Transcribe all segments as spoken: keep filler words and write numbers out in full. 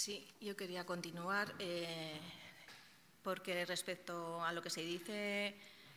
Sí, yo quería continuar eh, porque respecto a lo que se dice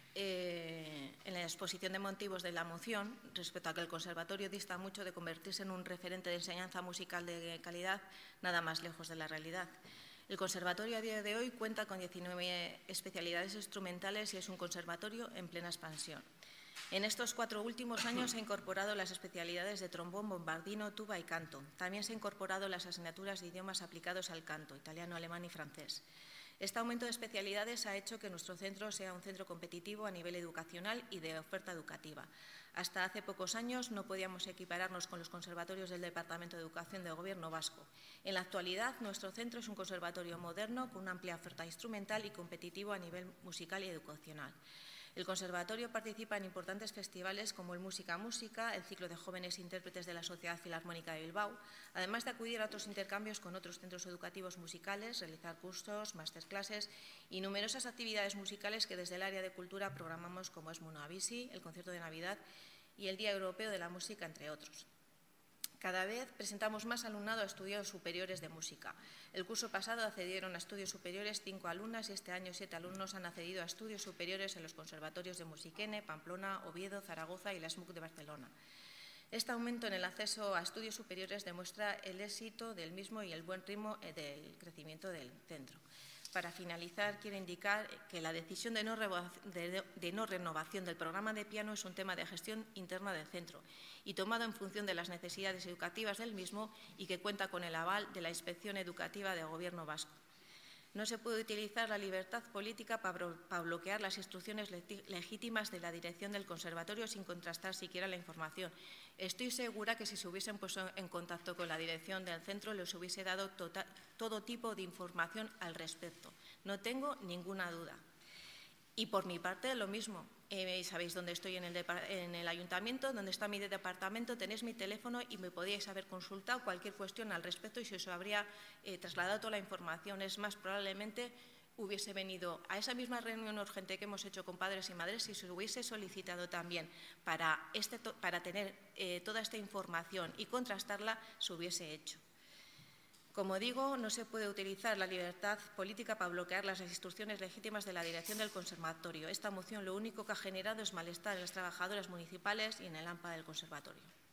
eh, en la exposición de motivos de la moción, respecto a que el conservatorio dista mucho de convertirse en un referente de enseñanza musical de calidad, nada más lejos de la realidad. El conservatorio a día de hoy cuenta con diecinueve especialidades instrumentales y es un conservatorio en plena expansión. En estos cuatro últimos años se han incorporado las especialidades de trombón, bombardino, tuba y canto. También se han incorporado las asignaturas de idiomas aplicados al canto, italiano, alemán y francés. Este aumento de especialidades ha hecho que nuestro centro sea un centro competitivo a nivel educacional y de oferta educativa. Hasta hace pocos años no podíamos equipararnos con los conservatorios del Departamento de Educación del Gobierno vasco. En la actualidad, nuestro centro es un conservatorio moderno con una amplia oferta instrumental y competitivo a nivel musical y educacional. El conservatorio participa en importantes festivales como el Música Música, el ciclo de jóvenes intérpretes de la Sociedad Filarmónica de Bilbao, además de acudir a otros intercambios con otros centros educativos musicales, realizar cursos, masterclasses y numerosas actividades musicales que desde el área de cultura programamos, como es Munavisi, el concierto de Navidad y el Día Europeo de la Música, entre otros. Cada vez presentamos más alumnado a estudios superiores de música. El curso pasado accedieron a estudios superiores cinco alumnas y este año siete alumnos han accedido a estudios superiores en los conservatorios de Musiquene, Pamplona, Oviedo, Zaragoza y la S M U C de Barcelona. Este aumento en el acceso a estudios superiores demuestra el éxito del mismo y el buen ritmo del crecimiento del centro. Para finalizar, quiero indicar que la decisión de no, de, de no renovación del programa de piano es un tema de gestión interna del centro y tomado en función de las necesidades educativas del mismo y que cuenta con el aval de la Inspección Educativa del Gobierno vasco. No se puede utilizar la libertad política para, para bloquear las instrucciones legítimas de la dirección del conservatorio sin contrastar siquiera la información. Estoy segura que si se hubiesen puesto en contacto con la dirección del centro les hubiese dado total, todo tipo de información al respecto. No tengo ninguna duda. Y por mi parte, lo mismo. Eh, sabéis dónde estoy en el, en el ayuntamiento, dónde está mi departamento, tenéis mi teléfono y me podíais haber consultado cualquier cuestión al respecto y se os habría eh, trasladado toda la información. Es más, probablemente hubiese venido a esa misma reunión urgente que hemos hecho con padres y madres si se os hubiese solicitado también para, este, para tener eh, toda esta información y contrastarla, se hubiese hecho. Como digo, no se puede utilizar la libertad política para bloquear las instrucciones legítimas de la dirección del conservatorio. Esta moción lo único que ha generado es malestar en las trabajadoras municipales y en el AMPA del conservatorio.